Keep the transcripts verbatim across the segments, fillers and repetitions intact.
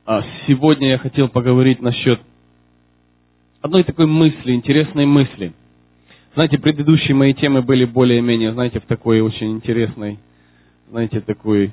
Сегодня я хотел поговорить насчет одной такой мысли, интересной мысли. Знаете, предыдущие мои темы были более-менее, знаете, в такой очень интересной, знаете, такой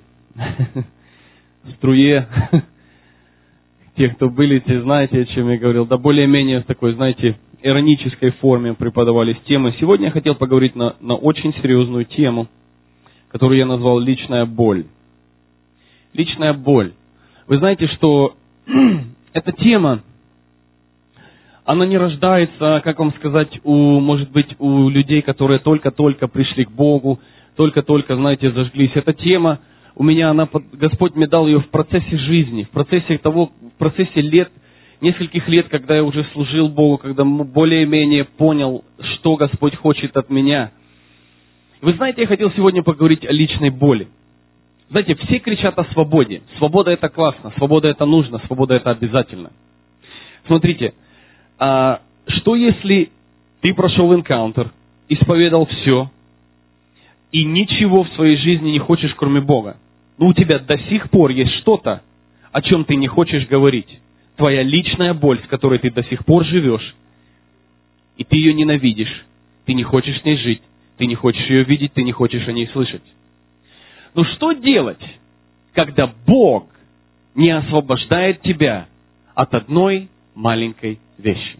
струе. Те, кто были, те знаете, о чем я говорил. Да более-менее в такой, знаете, иронической форме преподавались темы. Сегодня я хотел поговорить на, на очень серьезную тему, которую я назвал «Личная боль». Личная боль. Вы знаете, что эта тема, она не рождается, как вам сказать, у, может быть, у людей, которые только-только пришли к Богу, только-только, знаете, зажглись. Эта тема у меня, она, Господь мне дал ее в процессе жизни, в процессе того, в процессе лет, нескольких лет, когда я уже служил Богу, когда более-менее понял, что Господь хочет от меня. Вы знаете, я хотел сегодня поговорить о личной боли. Знаете, все кричат о свободе. Свобода это классно, свобода это нужно, свобода это обязательно. Смотрите, а что если ты прошел энкаунтер, исповедал все, и ничего в своей жизни не хочешь, кроме Бога? Но у тебя до сих пор есть что-то, о чем ты не хочешь говорить. Твоя личная боль, с которой ты до сих пор живешь, и ты ее ненавидишь, ты не хочешь с ней жить, ты не хочешь ее видеть, ты не хочешь о ней слышать. Но что делать, когда Бог не освобождает тебя от одной маленькой вещи?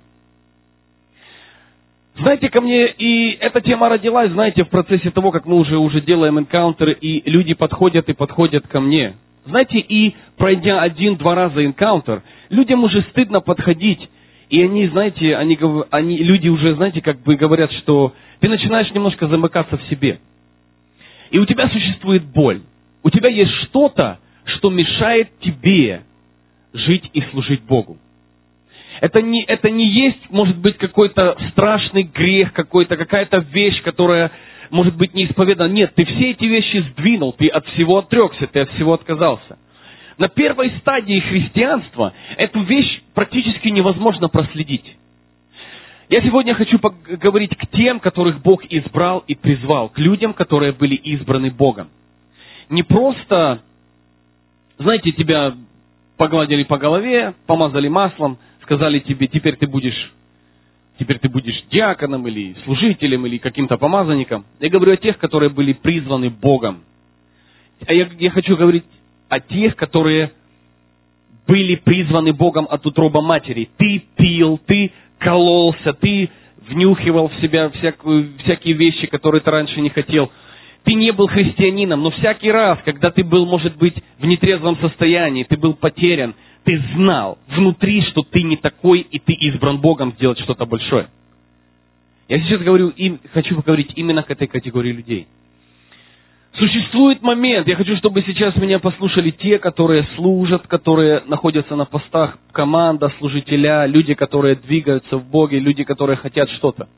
Знаете, ко мне и эта тема родилась, знаете, в процессе того, как мы уже, уже делаем энкаунтеры, и люди подходят и подходят ко мне. Знаете, и пройдя один-два раза энкаунтер, людям уже стыдно подходить. И они, знаете, они, они, люди уже, знаете, как бы говорят, что ты начинаешь немножко замыкаться в себе. И у тебя существует боль. У тебя есть что-то, что мешает тебе жить и служить Богу. Это не, это не есть, может быть, какой-то страшный грех, какой-то, какая-то вещь, которая, может быть, не исповедана. Нет, ты все эти вещи сдвинул, ты от всего отрекся, ты от всего отказался. На первой стадии христианства эту вещь практически невозможно проследить. Я сегодня хочу поговорить к тем, которых Бог избрал и призвал, к людям, которые были избраны Богом. Не просто, знаете, тебя погладили по голове, помазали маслом, сказали тебе, теперь ты будешь, теперь ты будешь диаконом или служителем или каким-то помазанником. Я говорю о тех, которые были призваны Богом. А я, я хочу говорить о тех, которые были призваны Богом от утроба матери. Ты пил, ты кололся, ты внюхивал в себя всякую, всякие вещи, которые ты раньше не хотел. Ты не был христианином, но всякий раз, когда ты был, может быть, в нетрезвом состоянии, ты был потерян, ты знал внутри, что ты не такой, и ты избран Богом сделать что-то большое. Я сейчас говорю, им, хочу поговорить именно к этой категории людей. Существует момент, я хочу, чтобы сейчас меня послушали те, которые служат, которые находятся на постах, команда, служителя, люди, которые двигаются в Боге, люди, которые хотят что-то.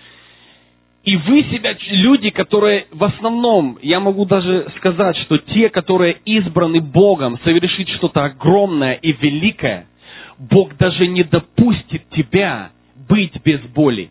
И вы себя, люди, которые в основном, я могу даже сказать, что те, которые избраны Богом совершить что-то огромное и великое, Бог даже не допустит тебя быть без боли.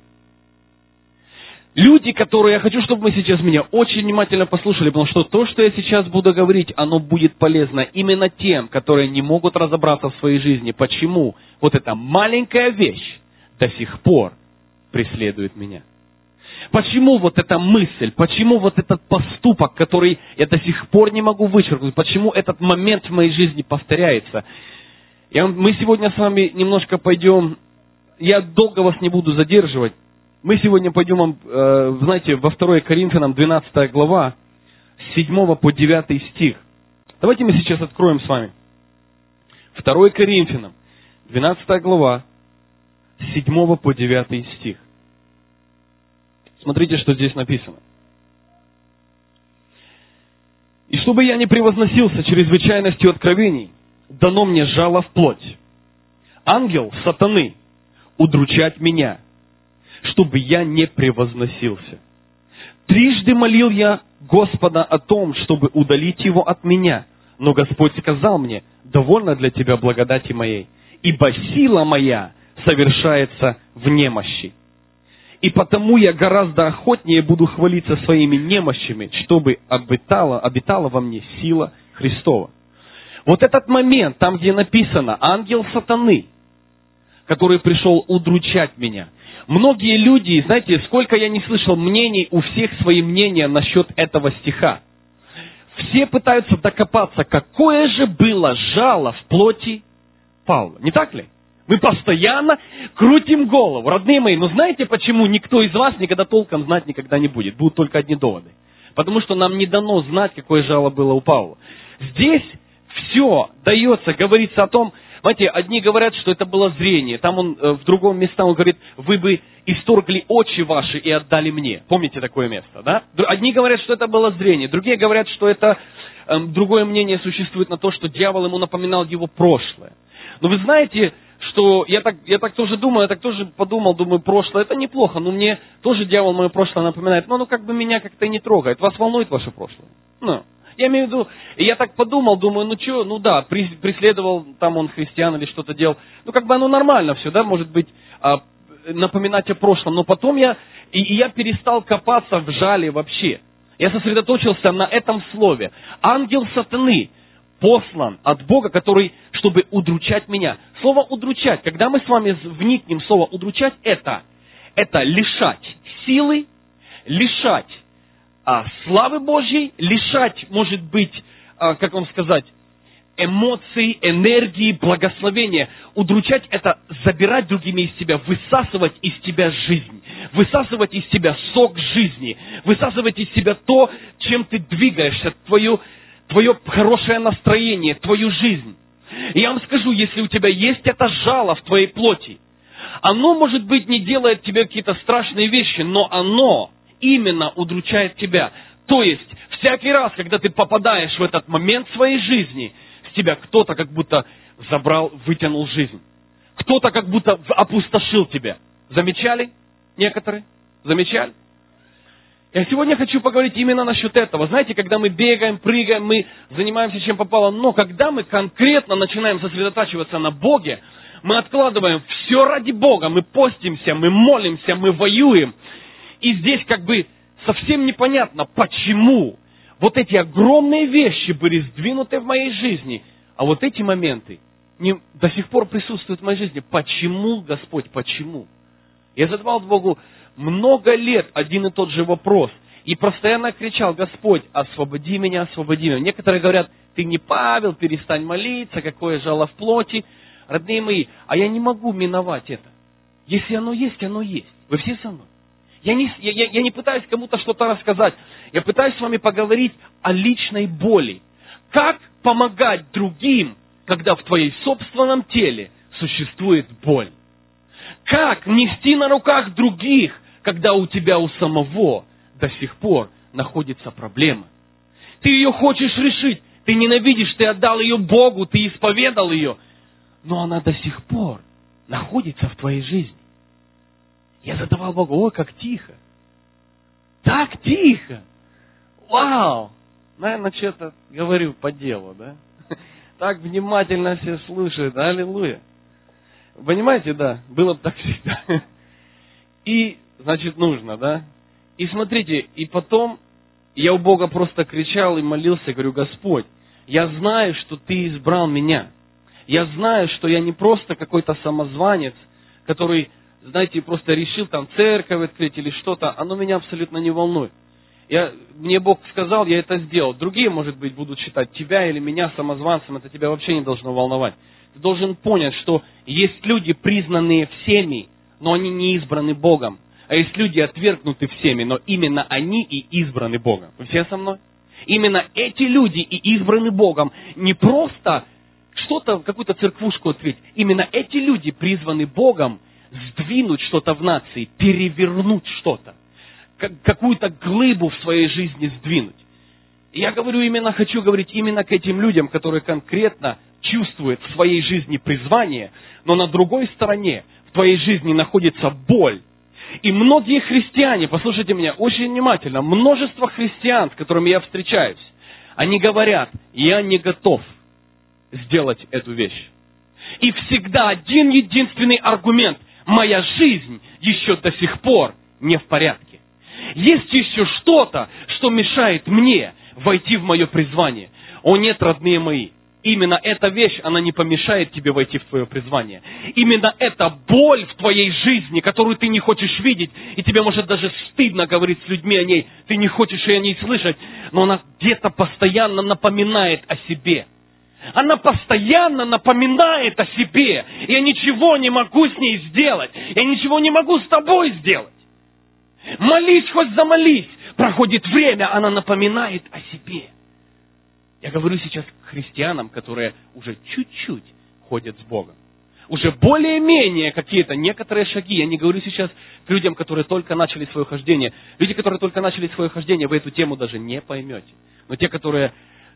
Люди, которые, я хочу, чтобы вы сейчас меня очень внимательно послушали, потому что то, что я сейчас буду говорить, оно будет полезно именно тем, которые не могут разобраться в своей жизни. Почему вот эта маленькая вещь до сих пор преследует меня? Почему вот эта мысль, почему вот этот поступок, который я до сих пор не могу вычеркнуть, почему этот момент в моей жизни повторяется? Я, мы сегодня с вами немножко пойдем, я долго вас не буду задерживать. Мы сегодня пойдем, э, знаете, во второе Коринфянам двенадцатая глава, с седьмого по девятый стих. Давайте мы сейчас откроем с вами. второе Коринфянам, двенадцатая глава, с седьмого по девятый стих. Смотрите, что здесь написано. «И чтобы я не превозносился чрезвычайностью откровений, дано мне жало в плоть. Ангел сатаны удручать меня, чтобы я не превозносился. Трижды молил я Господа о том, чтобы удалить его от меня, но Господь сказал мне, довольно для тебя благодати моей, ибо сила моя совершается в немощи. И потому я гораздо охотнее буду хвалиться своими немощами, чтобы обитала, обитала во мне сила Христова. Вот этот момент, там где написано «ангел сатаны», который пришел удручать меня. Многие люди, знаете, сколько я не слышал мнений, у всех свои мнения насчет этого стиха. Все пытаются докопаться, какое же было жало в плоти Павла. Не так ли? Мы постоянно крутим голову. Родные мои, но знаете, почему никто из вас никогда толком знать никогда не будет? Будут только одни доводы. Потому что нам не дано знать, какое жало было у Павла. Здесь все дается, говорится о том, знаете, одни говорят, что это было зрение. Там он, в другом месте он говорит, вы бы исторгли очи ваши и отдали мне. Помните такое место, да? Одни говорят, что это было зрение. Другие говорят, что это, э, другое мнение существует на то, что дьявол ему напоминал его прошлое. Но вы знаете, что я так, я так тоже думаю, я так тоже подумал, думаю, прошлое это неплохо, но мне тоже дьявол мое прошлое напоминает. Но ну как бы меня как-то не трогает. Вас волнует ваше прошлое? Ну. Я имею в виду, я так подумал, думаю, ну что, ну да, преследовал, там он христиан или что-то делал. Ну как бы оно нормально все, да, может быть, напоминать о прошлом. Но потом я, и, и я перестал копаться в жале вообще. Я сосредоточился на этом слове. Ангел сатаны послан от Бога, который, чтобы удручать меня. Слово удручать, когда мы с вами вникнем в слово удручать, это, это лишать силы, лишать А славы Божьей, лишать, может быть, как вам сказать, эмоций, энергии, благословения. Удручать – это забирать другими из тебя, высасывать из тебя жизнь, высасывать из тебя сок жизни, высасывать из себя то, чем ты двигаешься, твое, твое хорошее настроение, твою жизнь. И я вам скажу, если у тебя есть это жало в твоей плоти, оно, может быть, не делает тебе какие-то страшные вещи, но оно именно удручает тебя. То есть, всякий раз, когда ты попадаешь в этот момент своей жизни, с тебя кто-то как будто забрал, вытянул жизнь. Кто-то как будто опустошил тебя. Замечали? Некоторые? Замечали? Я сегодня хочу поговорить именно насчет этого. Знаете, когда мы бегаем, прыгаем, мы занимаемся чем попало, но когда мы конкретно начинаем сосредотачиваться на Боге, мы откладываем все ради Бога, мы постимся, мы молимся, мы воюем. И здесь как бы совсем непонятно, почему вот эти огромные вещи были сдвинуты в моей жизни, а вот эти моменты не, до сих пор присутствуют в моей жизни. Почему, Господь, почему? Я задавал Богу много лет один и тот же вопрос. И постоянно кричал: Господь, освободи меня, освободи меня. Некоторые говорят: ты не Павел, перестань молиться, какое жало в плоти. Родные мои, а я не могу миновать это. Если оно есть, оно есть. Вы все со мной? Я не, я, я не пытаюсь кому-то что-то рассказать. Я пытаюсь с вами поговорить о личной боли. Как помогать другим, когда в твоей собственном теле существует боль? Как нести на руках других, когда у тебя у самого до сих пор находится проблема? Ты ее хочешь решить, ты ненавидишь, ты отдал ее Богу, ты исповедал ее, но она до сих пор находится в твоей жизни. Я задавал Богу: ой, как тихо. Так тихо. Вау. Наверное, что-то говорю по делу, да? Так внимательно все слушают. Аллилуйя. Понимаете, да? Было бы так всегда. И, значит, нужно, да? И смотрите, и потом я у Бога просто кричал и молился, говорю: Господь, я знаю, что Ты избрал меня. Я знаю, что я не просто какой-то самозванец, который, знаете, просто решил там церковь открыть или что-то. Оно меня абсолютно не волнует. Я, мне Бог сказал, я это сделал. Другие, может быть, будут считать тебя или меня самозванцем. Это тебя вообще не должно волновать. Ты должен понять, что есть люди, признанные всеми, но они не избраны Богом. А есть люди, отвергнуты всеми, но именно они и избраны Богом. Вы все со мной? Именно эти люди и избраны Богом. Не просто что-то, какую-то церквушку открыть. Именно эти люди призваны Богом сдвинуть что-то в нации, перевернуть что-то. Какую-то глыбу в своей жизни сдвинуть. И я говорю именно, хочу говорить именно к этим людям, которые конкретно чувствуют в своей жизни призвание, но на другой стороне в твоей жизни находится боль. И многие христиане, послушайте меня очень внимательно, множество христиан, с которыми я встречаюсь, они говорят: я не готов сделать эту вещь. И всегда один единственный аргумент: моя жизнь еще до сих пор не в порядке. Есть еще что-то, что мешает мне войти в мое призвание. О нет, родные мои, именно эта вещь, она не помешает тебе войти в твое призвание. Именно эта боль в твоей жизни, которую ты не хочешь видеть, и тебе может даже стыдно говорить с людьми о ней, ты не хочешь и о ней слышать, но она где-то постоянно напоминает о себе. Она постоянно напоминает о себе. Я ничего не могу с ней сделать. Я ничего не могу с тобой сделать. Молись, хоть замолись. Проходит время, она напоминает о себе. Я говорю сейчас к христианам, которые уже чуть-чуть ходят с Богом. Уже более-менее какие-то некоторые шаги. Я не говорю сейчас к людям, которые только начали свое хождение. Люди, которые только начали свое хождение, вы эту тему даже не поймете. Но те, которые...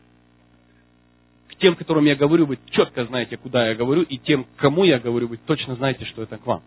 Тем, которым я говорю, вы четко знаете, куда я говорю, и тем, кому я говорю, вы точно знаете, что это к вам.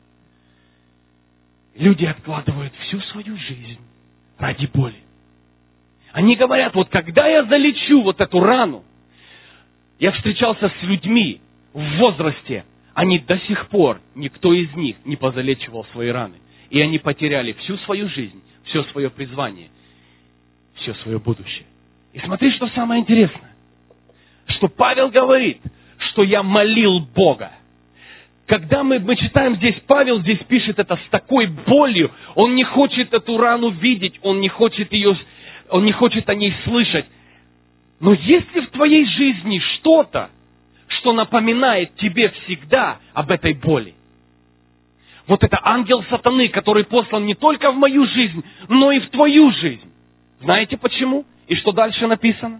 Люди откладывают всю свою жизнь ради боли. Они говорят, вот когда я залечу вот эту рану, я встречался с людьми в возрасте, они до сих пор, никто из них не позалечивал свои раны. И они потеряли всю свою жизнь, все свое призвание, все свое будущее. И смотри, что самое интересное. Что Павел говорит, что я молил Бога. Когда мы, мы читаем здесь, Павел здесь пишет это с такой болью, он не хочет эту рану видеть, он не хочет ее, он не хочет о ней слышать. Но если в твоей жизни что-то, что напоминает тебе всегда об этой боли, вот это ангел сатаны, который послан не только в мою жизнь, но и в твою жизнь. Знаете почему? И что дальше написано?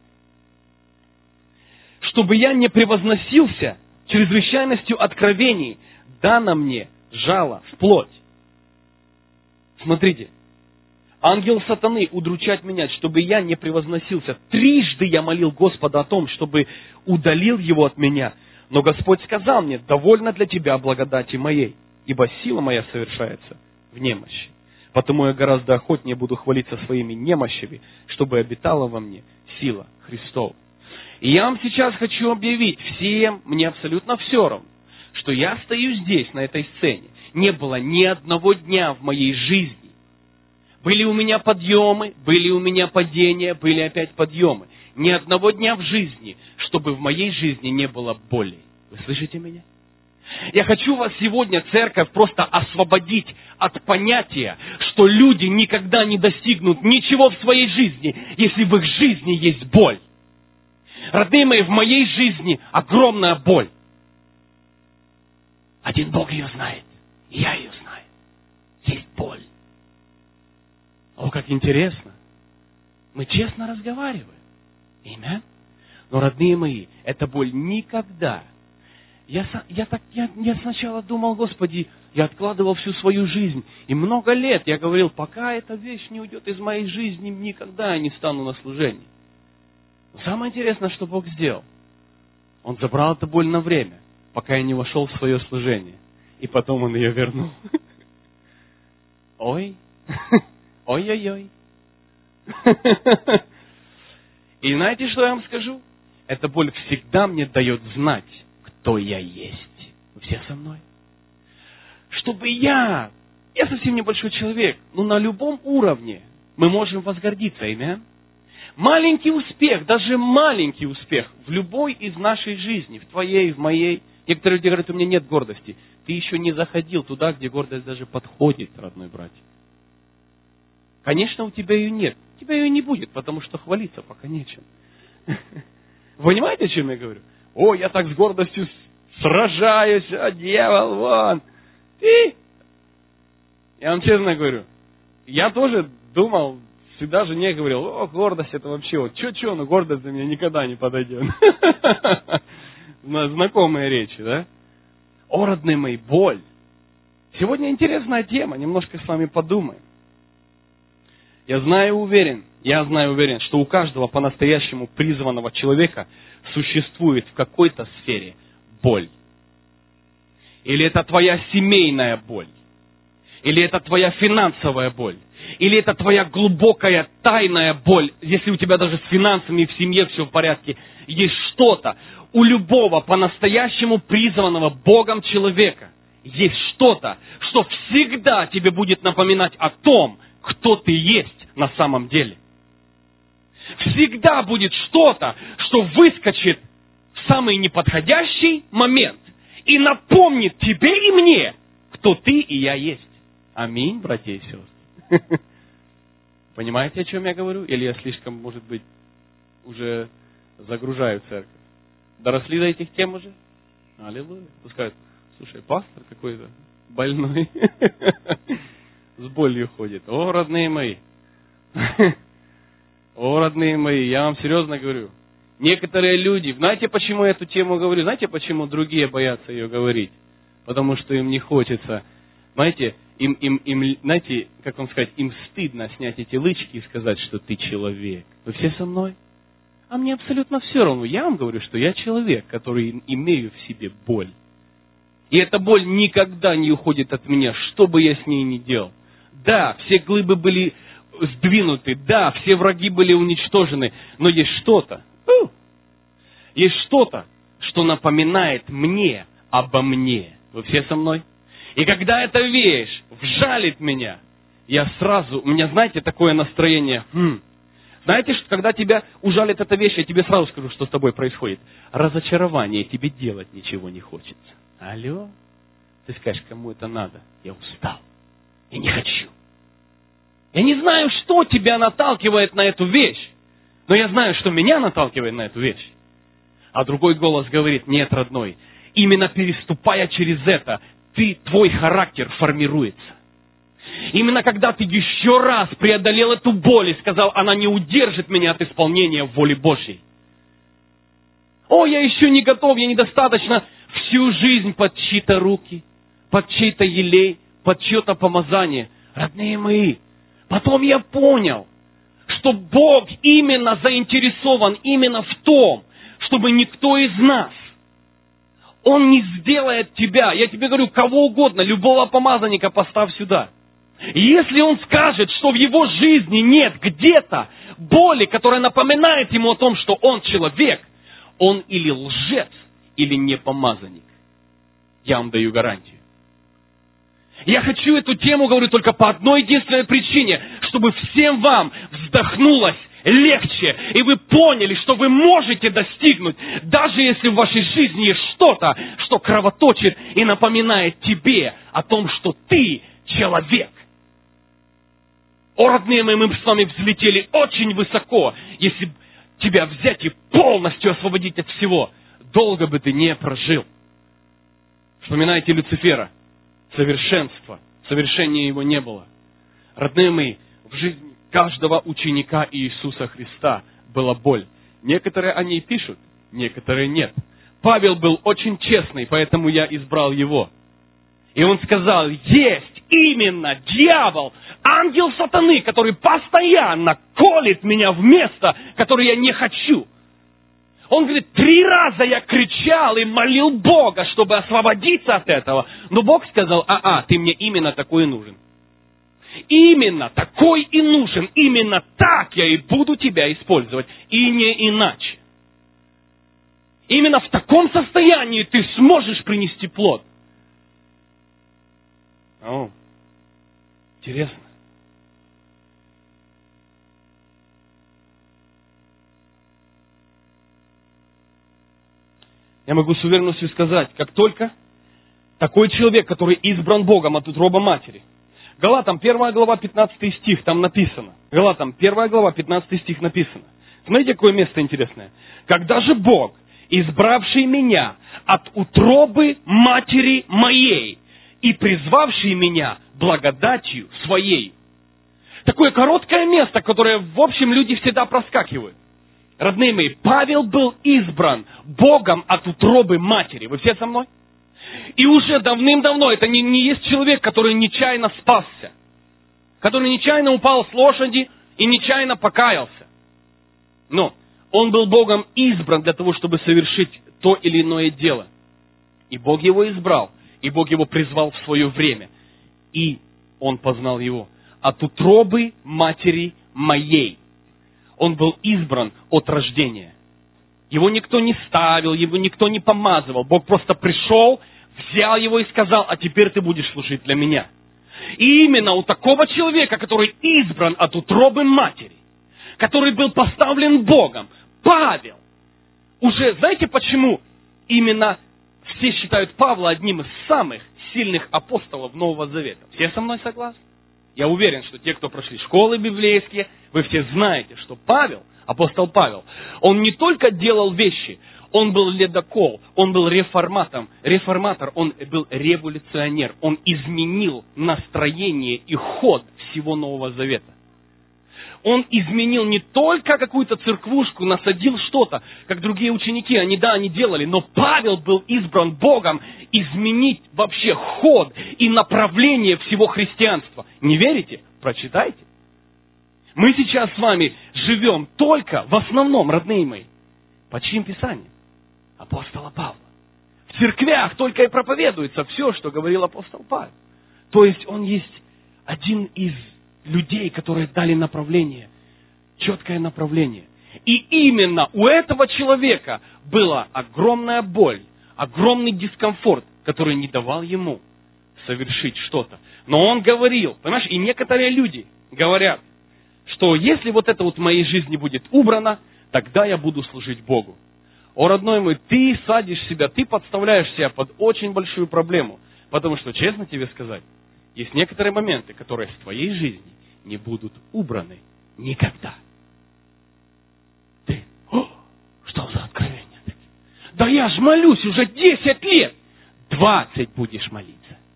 Чтобы я не превозносился чрезвычайностью откровений, дано мне жало в плоть. Смотрите, ангел сатаны удручать меня, чтобы я не превозносился. Трижды я молил Господа о том, чтобы удалил его от меня. Но Господь сказал мне, довольно для тебя благодати моей, ибо сила моя совершается в немощи. Потому я гораздо охотнее буду хвалиться своими немощами, чтобы обитала во мне сила Христова. И я вам сейчас хочу объявить, всем, мне абсолютно все равно, что я стою здесь, на этой сцене. Не было ни одного дня в моей жизни. Были у меня подъемы, были у меня падения, были опять подъемы. Ни одного дня в жизни, чтобы в моей жизни не было боли. Вы слышите меня? Я хочу вас сегодня, церковь, просто освободить от понятия, что люди никогда не достигнут ничего в своей жизни, если в их жизни есть боль. Родные мои, в моей жизни огромная боль. Один Бог ее знает, и я ее знаю. Есть боль. О, как интересно. Мы честно разговариваем. Аминь. Но, родные мои, эта боль никогда. Я, я, так, я, я сначала думал, Господи, я откладывал всю свою жизнь. И много лет я говорил, пока эта вещь не уйдет из моей жизни, никогда я не стану на служении. Но самое интересное, что Бог сделал. Он забрал эту боль на время, пока я не вошел в свое служение. И потом Он ее вернул. Ой, ой-ой-ой. И знаете, что я вам скажу? Эта боль всегда мне дает знать, кто я есть. Вы все со мной? Чтобы я, я совсем небольшой человек, но на любом уровне мы можем возгордиться, аминь. Маленький успех, даже маленький успех в любой из нашей жизни, в твоей, в моей. Некоторые люди говорят, у меня нет гордости. Ты еще не заходил туда, где гордость даже подходит, родной братья. Конечно, у тебя ее нет. У тебя ее не будет, потому что хвалиться пока нечем. Вы понимаете, о чем я говорю? О, я так с гордостью сражаюсь, а дьявол, вон. И я вам честно говорю, я тоже думал, всегда жене говорил, о, гордость это вообще, вот, че-че, но гордость за меня никогда не подойдет. Знакомые речи, да? О, родные мои, боль. Сегодня интересная тема, немножко с вами подумаем. Я знаю, уверен, я знаю, уверен, что у каждого по-настоящему призванного человека существует в какой-то сфере боль. Или это твоя семейная боль. Или это твоя финансовая боль. Или это твоя глубокая тайная боль. Если у тебя даже с финансами в семье все в порядке. Есть что-то. У любого по-настоящему призванного Богом человека есть что-то, что всегда тебе будет напоминать о том, кто ты есть на самом деле. Всегда будет что-то, что выскочит в самый неподходящий момент и напомнит тебе и мне, кто ты и я есть. Аминь, братья и сестры. Понимаете, о чем я говорю? Или я слишком, может быть, уже загружаю церковь? Доросли до этих тем уже? Аллилуйя. Пускай, слушай, пастор какой-то больной. С болью ходит. О, родные мои. О, родные мои, я вам серьезно говорю. Некоторые люди, знаете, почему я эту тему говорю? Знаете, почему другие боятся ее говорить? Потому что им не хочется. Знаете, им, им, им, знаете, как вам сказать, им стыдно снять эти лычки и сказать, что ты человек. Вы все со мной? А мне абсолютно все равно. Я вам говорю, что я человек, который имею в себе боль. И эта боль никогда не уходит от меня, что бы я с ней ни делал. Да, все глыбы были сдвинуты, да, все враги были уничтожены, но есть что-то, есть что-то, что напоминает мне обо мне. Вы все со мной? И когда эта вещь вжалит меня, я сразу, у меня, знаете, такое настроение, хм, знаете, что когда тебя ужалит эта вещь, я тебе сразу скажу, что с тобой происходит. Разочарование, тебе делать ничего не хочется. Алло? Ты скажешь, кому это надо? Я устал. Я не хочу. Я не знаю, что тебя наталкивает на эту вещь, но я знаю, что меня наталкивает на эту вещь. А другой голос говорит, нет, родной, именно переступая через это, ты, твой характер формируется. Именно когда ты еще раз преодолел эту боль и сказал, она не удержит меня от исполнения воли Божьей. О, я еще не готов, я недостаточно всю жизнь под чьи-то руки, под чей-то елей, под чье-то помазание. Родные мои, потом я понял, что Бог именно заинтересован именно в том, чтобы никто из нас, Он не сделает тебя, я тебе говорю, кого угодно, любого помазанника поставь сюда. Если он скажет, что в его жизни нет где-то боли, которая напоминает ему о том, что он человек, он или лжец, или не помазанник. Я вам даю гарантию. Я хочу эту тему, говорю, только по одной единственной причине, чтобы всем вам вздохнулось легче, и вы поняли, что вы можете достигнуть, даже если в вашей жизни есть что-то, что кровоточит и напоминает тебе о том, что ты человек. О, родные мои, мы с вами взлетели очень высоко. Если тебя взять и полностью освободить от всего, долго бы ты не прожил. Вспоминайте Люцифера. Совершенства. Совершения его не было. Родные мои, в жизни каждого ученика Иисуса Христа была боль. Некоторые о ней пишут, некоторые нет. Павел был очень честный, поэтому я избрал его. И он сказал, есть именно дьявол, ангел сатаны, который постоянно колет меня в место, которое я не хочу. Он говорит, три раза я кричал и молил Бога, чтобы освободиться от этого. Но Бог сказал, а-а, ты мне именно такой и нужен. Именно такой и нужен. Именно так я и буду тебя использовать. И не иначе. Именно в таком состоянии ты сможешь принести плод. О, интересно. Я могу с уверенностью сказать, как только такой человек, который избран Богом от утроба матери. Галатам первая глава, пятнадцатый стих, там написано. Галатам первая глава, пятнадцатый стих написано. Смотрите, какое место интересное. Когда же Бог, избравший меня от утробы матери моей и призвавший меня благодатью своей. Такое короткое место, которое, в общем, люди всегда проскакивают. Родные мои, Павел был избран Богом от утробы матери. Вы все со мной? И уже давным-давно, это не, не есть человек, который нечаянно спасся. Который нечаянно упал с лошади и нечаянно покаялся. Но он был Богом избран для того, чтобы совершить то или иное дело. И Бог его избрал. И Бог его призвал в свое время. И он познал его. От утробы матери моей. Он был избран от рождения. Его никто не ставил, его никто не помазывал. Бог просто пришел, взял его и сказал, а теперь ты будешь служить для меня. И именно у такого человека, который избран от утробы матери, который был поставлен Богом. Павел. Уже, знаете почему именно все считают Павла одним из самых сильных апостолов Нового Завета? Все со мной согласны? Я уверен, что те, кто прошли школы библейские, вы все знаете, что Павел, апостол Павел, он не только делал вещи, он был ледокол, он был реформатором, реформатор, он был революционер, он изменил настроение и ход всего Нового Завета. Он изменил не только какую-то церквушку, насадил что-то, как другие ученики, они, да, они делали, но Павел был избран Богом изменить вообще ход и направление всего христианства. Не верите? Прочитайте. Мы сейчас с вами живем только, в основном, родные мои, по чьим писаниям? Апостола Павла. В церквях только и проповедуется все, что говорил апостол Павел. То есть он есть один из людей, которые дали направление, четкое направление. И именно у этого человека была огромная боль, огромный дискомфорт, который не давал ему совершить что-то. Но он говорил, понимаешь, и некоторые люди говорят, что если вот это вот в моей жизни будет убрано, тогда я буду служить Богу. О, родной мой, ты садишь себя, ты подставляешь себя под очень большую проблему. Потому что, честно тебе сказать, есть некоторые моменты, которые в твоей жизни не будут убраны никогда. Ты, о, что за откровение? Да я ж молюсь уже десять лет. двадцать будешь молиться.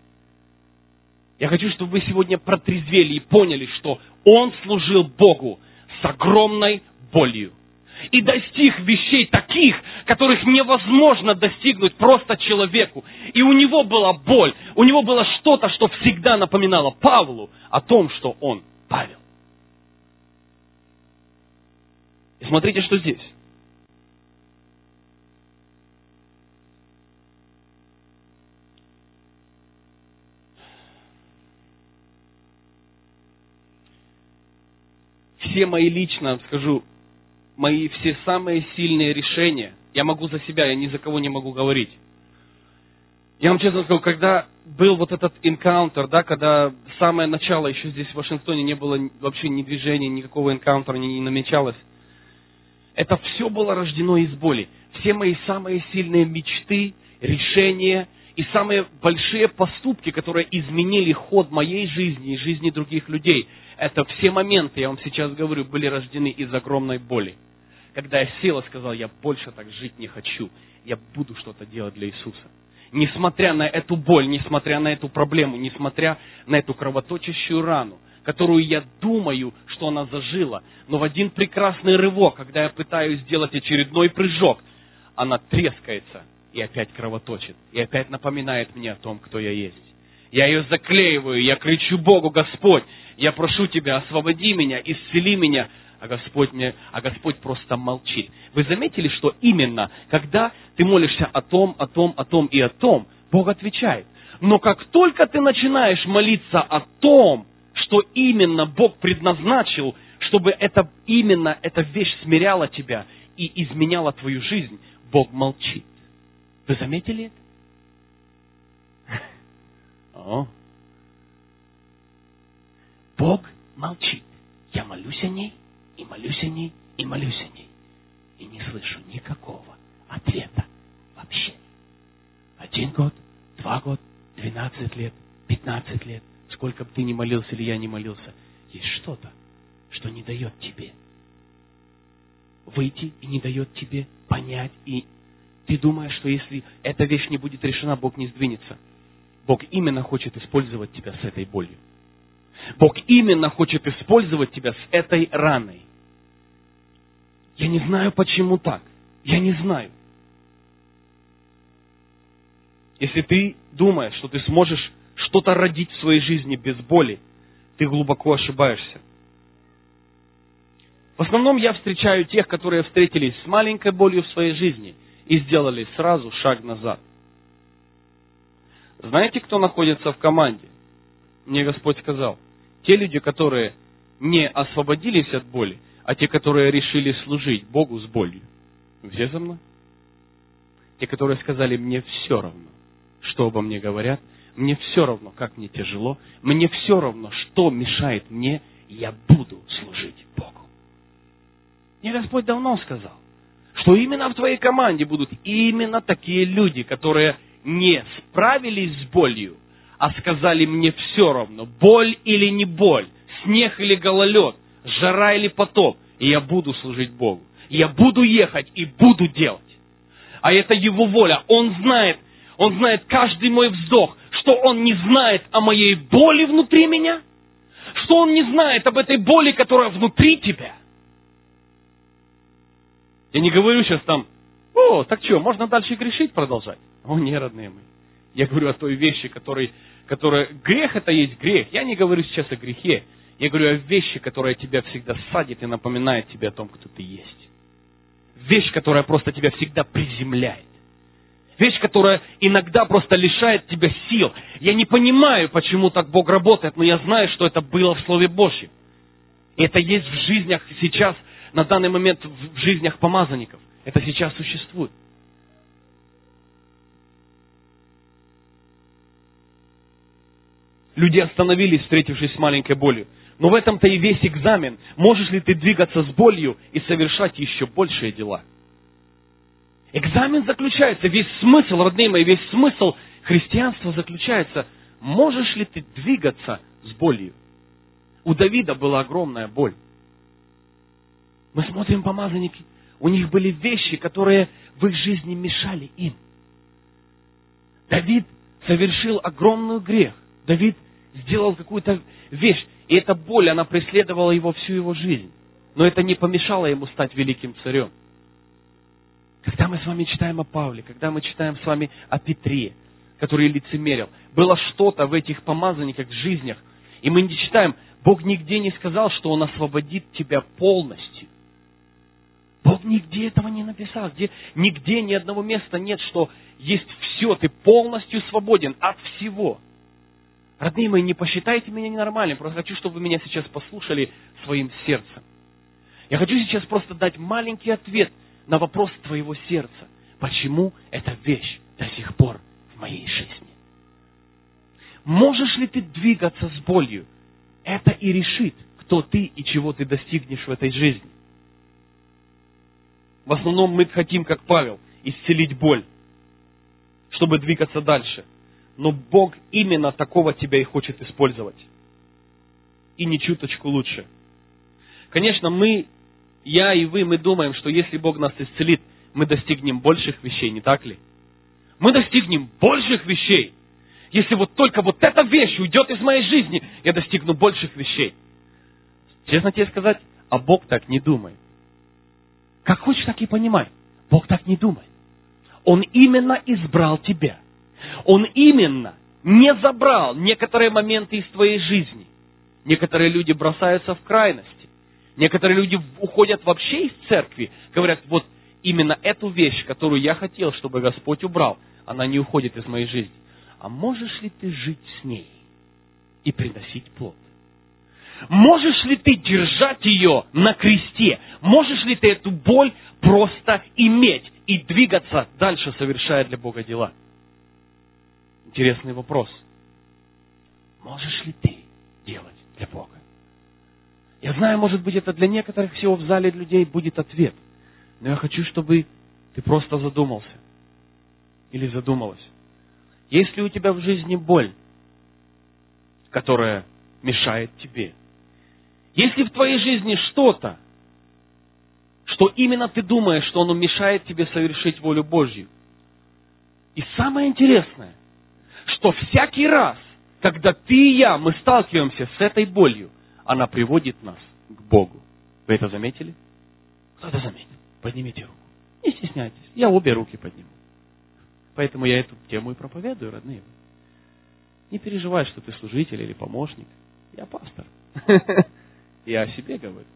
Я хочу, чтобы вы сегодня протрезвели и поняли, что он служил Богу с огромной болью. И достиг вещей таких, которых невозможно достигнуть просто человеку. И у него была боль, у него было что-то, что всегда напоминало Павлу о том, что он Павел. И смотрите, что здесь. Все мои лично, скажу, мои все самые сильные решения, я могу за себя, я ни за кого не могу говорить. Я вам честно скажу, когда был вот этот энкаунтер, да, когда самое начало еще здесь в Вашингтоне не было вообще ни движения, никакого энкаунтера не, не намечалось, это все было рождено из боли. Все мои самые сильные мечты, решения и самые большие поступки, которые изменили ход моей жизни и жизни других людей, это все моменты, я вам сейчас говорю, были рождены из огромной боли. Когда я сел и сказал, я больше так жить не хочу, я буду что-то делать для Иисуса. Несмотря на эту боль, несмотря на эту проблему, несмотря на эту кровоточащую рану, которую я думаю, что она зажила, но в один прекрасный рывок, когда я пытаюсь сделать очередной прыжок, она трескается и опять кровоточит, и опять напоминает мне о том, кто я есть. Я ее заклеиваю, я кричу Богу, Господь, я прошу Тебя, освободи меня, исцели меня, а Господь, мне, а Господь просто молчит. Вы заметили, что именно, когда ты молишься о том, о том, о том и о том, Бог отвечает. Но как только ты начинаешь молиться о том, что именно Бог предназначил, чтобы это, именно эта вещь смиряла тебя и изменяла твою жизнь, Бог молчит. Вы заметили это? О. Бог молчит. Я молюсь о ней, и молюсь о ней, и молюсь о ней. И не слышу никакого ответа вообще. Один год, два года, двенадцать лет, пятнадцать лет. Сколько бы ты ни молился или я не молился, есть что-то, что не дает тебе выйти и не дает тебе понять. И ты думаешь, что если эта вещь не будет решена, Бог не сдвинется. Бог именно хочет использовать тебя с этой болью. Бог именно хочет использовать тебя с этой раной. Я не знаю, почему так. Я не знаю. Если ты думаешь, что ты сможешь что-то родить в своей жизни без боли, ты глубоко ошибаешься. В основном я встречаю тех, которые встретились с маленькой болью в своей жизни и сделали сразу шаг назад. Знаете, кто находится в команде? Мне Господь сказал. Те люди, которые не освободились от боли, а те, которые решили служить Богу с болью. Все за мной? Те, которые сказали, мне все равно, что обо мне говорят, мне все равно, как мне тяжело, мне все равно, что мешает мне, я буду служить Богу. Мне Господь давно сказал, что именно в твоей команде будут именно такие люди, которые не справились с болью, а сказали: мне все равно, боль или не боль, снег или гололед, жара или потоп, и я буду служить Богу. Я буду ехать и буду делать. А это Его воля. Он знает, Он знает каждый мой вздох, что Он не знает о моей боли внутри меня, что Он не знает об этой боли, которая внутри тебя. Я не говорю сейчас там: о, так что, можно дальше грешить продолжать? О, не, родные мои. Я говорю о той вещи, которой, которая... Грех это есть грех. Я не говорю сейчас о грехе. Я говорю о вещи, которая тебя всегда садит и напоминает тебе о том, кто ты есть. Вещь, которая просто тебя всегда приземляет. Вещь, которая иногда просто лишает тебя сил. Я не понимаю, почему так Бог работает, но я знаю, что это было в Слове Божьем. И это есть в жизнях сейчас, на данный момент в жизнях помазанников. Это сейчас существует. Люди остановились, встретившись с маленькой болью. Но в этом-то и весь экзамен. Можешь ли ты двигаться с болью и совершать еще большие дела? Экзамен заключается, весь смысл, родные мои, весь смысл христианства заключается, можешь ли ты двигаться с болью? У Давида была огромная боль. Мы смотрим помазанники, у них были вещи, которые в их жизни мешали им. Давид совершил огромный грех. Давид сделал какую-то вещь, и эта боль, она преследовала его всю его жизнь. Но это не помешало ему стать великим царем. Когда мы с вами читаем о Павле, когда мы читаем с вами о Петре, который лицемерил, было что-то в этих помазанниках, жизнях, и мы не читаем, Бог нигде не сказал, что Он освободит тебя полностью. Бог нигде этого не написал. Где, нигде ни одного места нет, что есть все, ты полностью свободен от всего. Родные мои, не посчитайте меня ненормальным, просто хочу, чтобы вы меня сейчас послушали своим сердцем. Я хочу сейчас просто дать маленький ответ на вопрос твоего сердца. Почему эта вещь до сих пор в моей жизни? Можешь ли ты двигаться с болью? Это и решит, кто ты и чего ты достигнешь в этой жизни. В основном мы хотим, как Павел, исцелить боль, чтобы двигаться дальше. Но Бог именно такого тебя и хочет использовать. И не чуточку лучше. Конечно, мы, я и вы, мы думаем, что если Бог нас исцелит, мы достигнем больших вещей, не так ли? Мы достигнем больших вещей. Если вот только вот эта вещь уйдет из моей жизни, я достигну больших вещей. Честно тебе сказать, а Бог так не думает. Как хочешь, так и понимай. Бог так не думает. Он именно избрал тебя. Он именно не забрал некоторые моменты из твоей жизни. Некоторые люди бросаются в крайности. Некоторые люди уходят вообще из церкви. Говорят, вот именно эту вещь, которую я хотел, чтобы Господь убрал, она не уходит из моей жизни. А можешь ли ты жить с ней и приносить плод? Можешь ли ты держать ее на кресте? Можешь ли ты эту боль просто иметь и двигаться дальше, совершая для Бога дела? Интересный вопрос. Можешь ли ты делать для Бога? Я знаю, может быть, это для некоторых всего в зале людей будет ответ. Но я хочу, чтобы ты просто задумался. Или задумалась. Есть ли у тебя в жизни боль, которая мешает тебе? Есть ли в твоей жизни что-то, что именно ты думаешь, что оно мешает тебе совершить волю Божью? И самое интересное, что всякий раз, когда ты и я, мы сталкиваемся с этой болью, она приводит нас к Богу. Вы это заметили? Кто-то заметил? Поднимите руку. Не стесняйтесь. Я обе руки подниму. Поэтому я эту тему и проповедую, родные. Не переживай, что ты служитель или помощник. Я пастор. Я о себе говорю.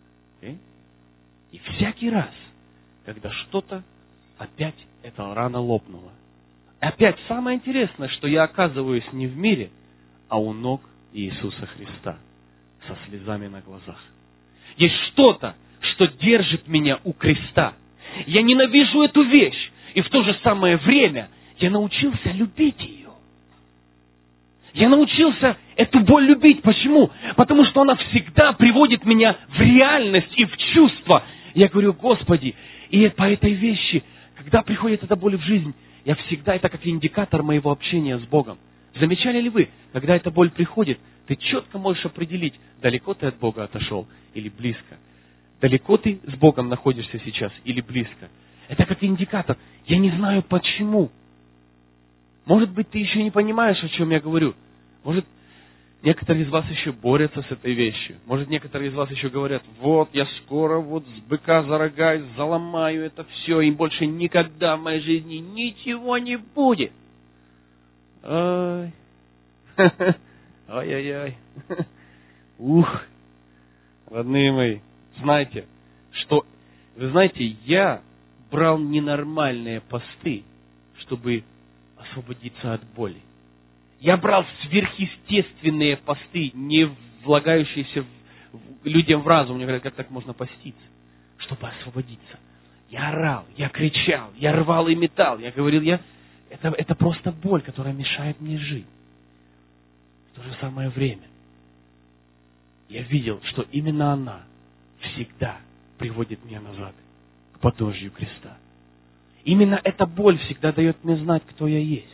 И всякий раз, когда что-то опять эта рана лопнула, опять самое интересное, что я оказываюсь не в мире, а у ног Иисуса Христа, со слезами на глазах. Есть что-то, что держит меня у креста. Я ненавижу эту вещь, и в то же самое время я научился любить ее. Я научился эту боль любить. Почему? Потому что она всегда приводит меня в реальность и в чувство. Я говорю, Господи, и по этой вещи, когда приходит эта боль в жизнь, я всегда, это как индикатор моего общения с Богом. Замечали ли вы, когда эта боль приходит, ты четко можешь определить, далеко ты от Бога отошел или близко. Далеко ты с Богом находишься сейчас или близко. Это как индикатор. Я не знаю почему. Может быть, ты еще не понимаешь, о чем я говорю. Может, некоторые из вас еще борются с этой вещью. Может, некоторые из вас еще говорят, вот, я скоро вот с быка за рога заломаю это все, и больше никогда в моей жизни ничего не будет. Ой. Ой-ой-ой. Ух. Родные мои, знаете, что, вы знаете, я брал ненормальные посты, чтобы освободиться от боли. Я брал сверхъестественные посты, не влагающиеся в, в, людям в разум. Мне говорят, как так можно поститься, чтобы освободиться. Я орал, я кричал, я рвал и метал. Я говорил, я, это, это просто боль, которая мешает мне жить. В то же самое время я видел, что именно она всегда приводит меня назад к подножию креста. Именно эта боль всегда дает мне знать, кто я есть.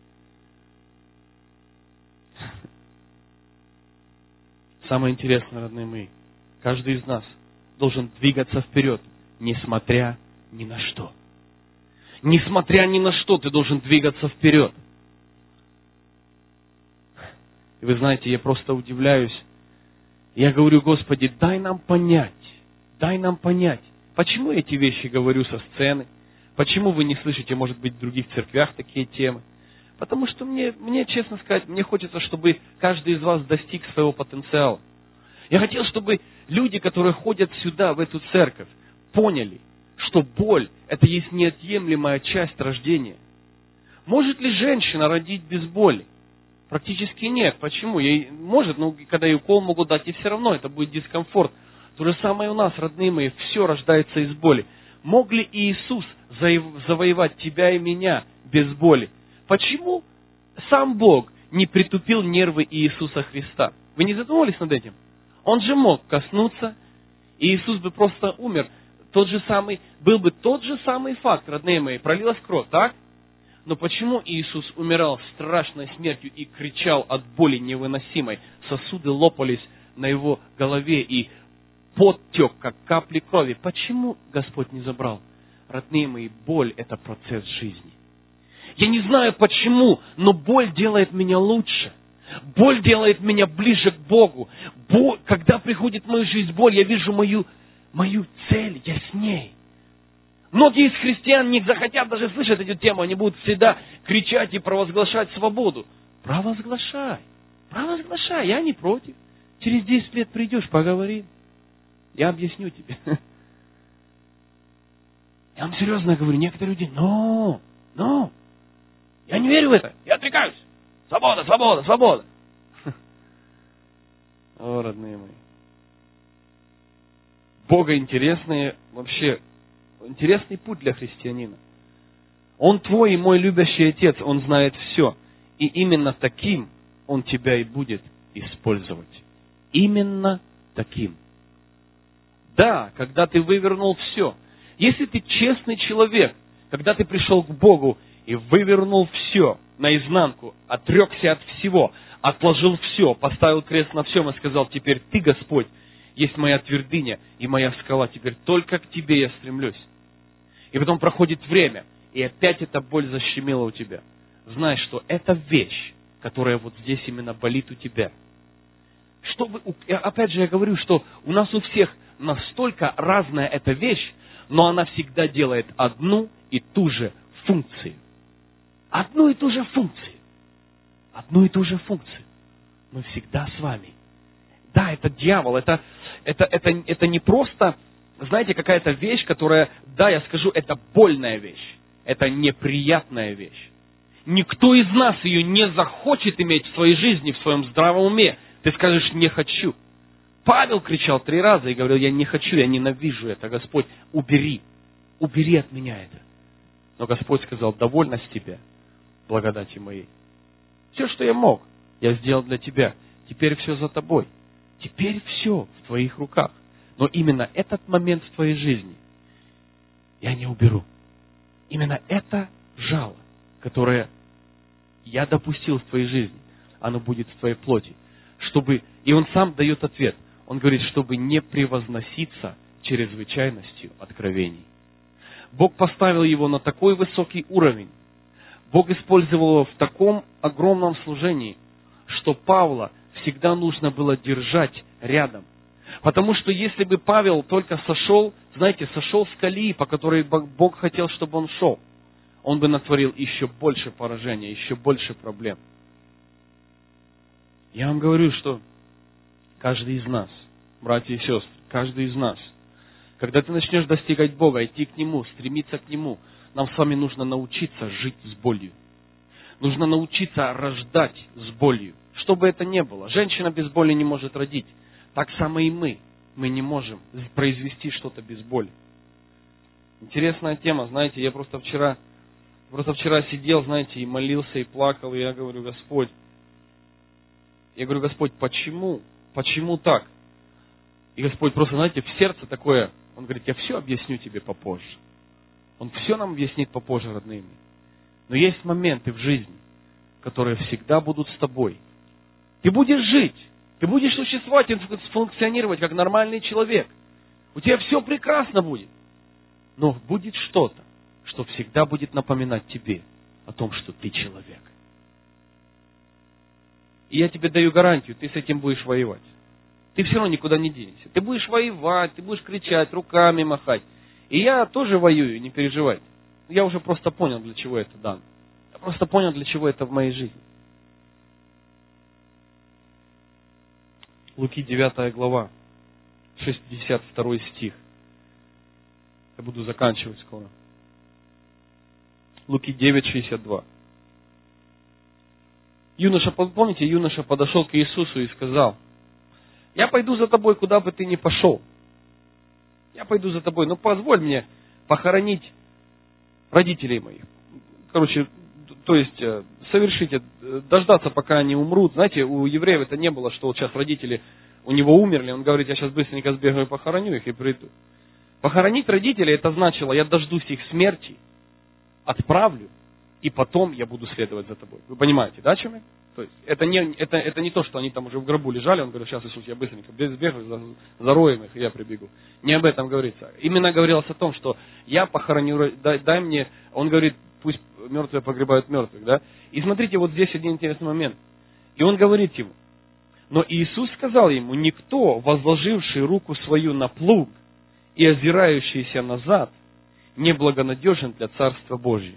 Самое интересное, родные мои, каждый из нас должен двигаться вперед, несмотря ни на что. Несмотря ни на что, ты должен двигаться вперед. И вы знаете, я просто удивляюсь. Я говорю, Господи, дай нам понять, дай нам понять, почему я эти вещи говорю со сцены, почему вы не слышите, может быть, в других церквях такие темы. Потому что мне, мне, честно сказать, мне хочется, чтобы каждый из вас достиг своего потенциала. Я хотел, чтобы люди, которые ходят сюда, в эту церковь, поняли, что боль – это есть неотъемлемая часть рождения. Может ли женщина родить без боли? Практически нет. Почему? Ей может, но когда ей укол могут дать, и все равно это будет дискомфорт. То же самое у нас, родные мои, все рождается из боли. Мог ли Иисус завоевать тебя и меня без боли? Почему сам Бог не притупил нервы Иисуса Христа? Вы не задумывались над этим? Он же мог коснуться, и Иисус бы просто умер. Тот же самый, был бы тот же самый факт, родные мои, пролилась кровь, так? Но почему Иисус умирал страшной смертью и кричал от боли невыносимой? Сосуды лопались на его голове, и пот тек, как капли крови. Почему Господь не забрал? Родные мои, боль – это процесс жизни. Я не знаю почему, но боль делает меня лучше. Боль делает меня ближе к Богу. Боль, когда приходит в мою жизнь боль, я вижу мою, мою цель, я с ней. Многие из христиан не захотят даже слышать эту тему, они будут всегда кричать и провозглашать свободу. Провозглашай, провозглашай, я не против. Через десять лет придешь, поговорим. Я объясню тебе. Я вам серьезно говорю, некоторые люди, но, но, я не верю в это, я отрекаюсь. Свобода, свобода, свобода. О, родные мои. Бога интересные, вообще, интересный путь для христианина. Он твой и мой любящий Отец, Он знает все. И именно таким Он тебя и будет использовать. Именно таким. Да, когда ты вывернул все. Если ты честный человек, когда ты пришел к Богу и вывернул все наизнанку, отрекся от всего, отложил все, поставил крест на всем и сказал, теперь ты, Господь, есть моя твердыня и моя скала, теперь только к тебе я стремлюсь. И потом проходит время, и опять эта боль защемила у тебя. Знай, что это вещь, которая вот здесь именно болит у тебя. Что вы, опять же я говорю, что у нас у всех настолько разная эта вещь, но она всегда делает одну и ту же функцию. Одну и ту же функцию. Одну и ту же функцию. Мы всегда с вами. Да, это дьявол, это, это, это, это не просто, знаете, какая-то вещь, которая, да, я скажу, это больная вещь. Это неприятная вещь. Никто из нас ее не захочет иметь в своей жизни, в своем здравом уме. Ты скажешь, не хочу. Павел кричал три раза и говорил, я не хочу, я ненавижу это. Господь, убери, убери от меня это. Но Господь сказал, довольно с тебя, благодати моей. Все, что я мог, я сделал для тебя. Теперь все за тобой. Теперь все в твоих руках. Но именно этот момент в твоей жизни я не уберу. Именно это жало, которое я допустил в твоей жизни, оно будет в твоей плоти. Чтобы, и он сам дает ответ. Он говорит, чтобы не превозноситься чрезвычайностью откровений. Бог поставил его на такой высокий уровень. Бог использовал его в таком огромном служении, что Павла всегда нужно было держать рядом. Потому что если бы Павел только сошел, знаете, сошел с колеи, по которой Бог хотел, чтобы он шел, он бы натворил еще больше поражения, еще больше проблем. Я вам говорю, что каждый из нас, братья и сестры, каждый из нас, когда ты начнешь достигать Бога, идти к Нему, стремиться к Нему, нам с вами нужно научиться жить с болью. Нужно научиться рождать с болью. Что бы это ни было. Женщина без боли не может родить. Так само и мы. Мы не можем произвести что-то без боли. Интересная тема, знаете, я просто вчера, просто вчера сидел, знаете, и молился, и плакал, и я говорю, Господь, я говорю, Господь, почему? Почему так? И Господь просто, знаете, в сердце такое, Он говорит, я все объясню тебе попозже. Он все нам объяснит попозже, родные мои. Но есть моменты в жизни, которые всегда будут с тобой. Ты будешь жить, ты будешь существовать и функционировать как нормальный человек. У тебя все прекрасно будет. Но будет что-то, что всегда будет напоминать тебе о том, что ты человек. И я тебе даю гарантию, ты с этим будешь воевать. Ты все равно никуда не денешься. Ты будешь воевать, ты будешь кричать, руками махать. И я тоже воюю, не переживайте. Я уже просто понял, для чего это дано. Я просто понял, для чего это в моей жизни. Луки девятая глава, шестьдесят второй стих. Я буду заканчивать скоро. Луки девять, шестьдесят два. Юноша, помните, юноша подошел к Иисусу и сказал, я пойду за тобой, куда бы ты ни пошел. Я пойду за тобой, но позволь мне похоронить родителей моих. Короче, то есть совершить, дождаться, пока они умрут. Знаете, у евреев это не было, что вот сейчас родители у него умерли, он говорит, я сейчас быстренько сбегаю и похороню их и приду. Похоронить родителей, это значило, я дождусь их смерти, отправлю, и потом я буду следовать за тобой. Вы понимаете, да, о чем я? То есть, это не, это, это не то, что они там уже в гробу лежали, он говорит, сейчас, Иисус, я быстренько сбегаю, за, зароем их, и я прибегу. Не об этом говорится. Именно говорилось о том, что я похороню, дай, дай мне, он говорит, пусть мертвые погребают мертвых, да. И смотрите, вот здесь один интересный момент. И он говорит ему, но Иисус сказал ему, никто, возложивший руку свою на плуг и озирающийся назад, не благонадежен для Царства Божьего.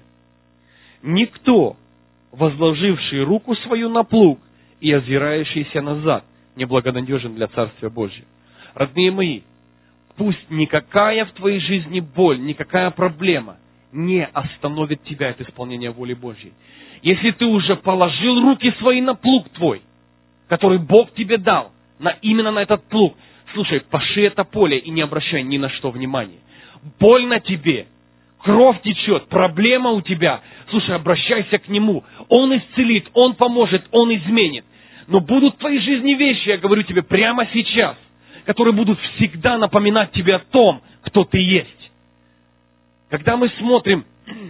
Никто, возложивший руку свою на плуг и озирающийся назад, не благонадежен для Царства Божьего. Родные мои, пусть никакая в твоей жизни боль, никакая проблема не остановит тебя от исполнения воли Божьей. Если ты уже положил руки свои на плуг твой, который Бог тебе дал, на, именно на этот плуг, слушай, паши это поле и не обращай ни на что внимания. Больно тебе, кровь течет, проблема у тебя. Слушай, обращайся к Нему. Он исцелит, Он поможет, Он изменит. Но будут в твоей жизни вещи, я говорю тебе прямо сейчас, которые будут всегда напоминать тебе о том, кто ты есть. Когда мы смотрим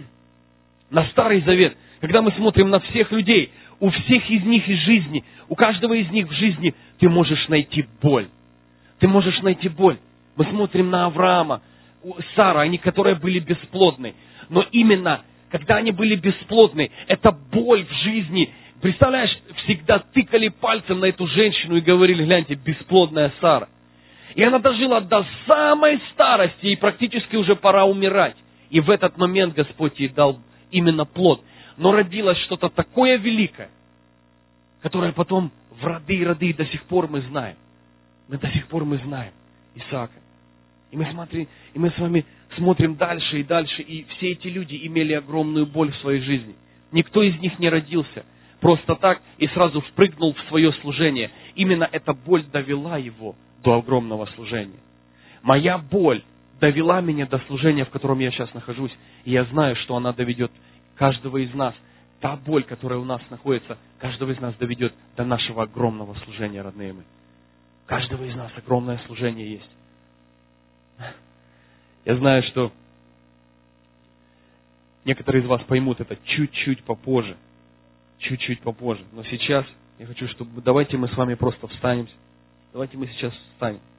на Старый Завет, когда мы смотрим на всех людей, у всех из них из жизни, у каждого из них в жизни ты можешь найти боль. Ты можешь найти боль. Мы смотрим на Авраама, Сара, они, которые были бесплодны. Но именно, когда они были бесплодны, эта боль в жизни, представляешь, всегда тыкали пальцем на эту женщину и говорили, гляньте, бесплодная Сара. И она дожила до самой старости, и практически уже пора умирать. И в этот момент Господь ей дал именно плод. Но родилось что-то такое великое, которое потом в роды и роды до сих пор мы знаем. Мы до сих пор мы знаем Исаака. И мы, смотрим, и мы с вами смотрим дальше и дальше, и все эти люди имели огромную боль в своей жизни. Никто из них не родился просто так и сразу впрыгнул в свое служение. Именно эта боль довела его до огромного служения. Моя боль довела меня до служения, в котором я сейчас нахожусь, и я знаю, что она доведет каждого из нас. Та боль, которая у нас находится, каждого из нас доведет до нашего огромного служения, родные мои. Каждого из нас огромное служение есть. Я знаю, что некоторые из вас поймут это чуть-чуть попозже. Чуть-чуть попозже. Но сейчас я хочу, чтобы давайте мы с вами просто встанем. Давайте мы сейчас встанем.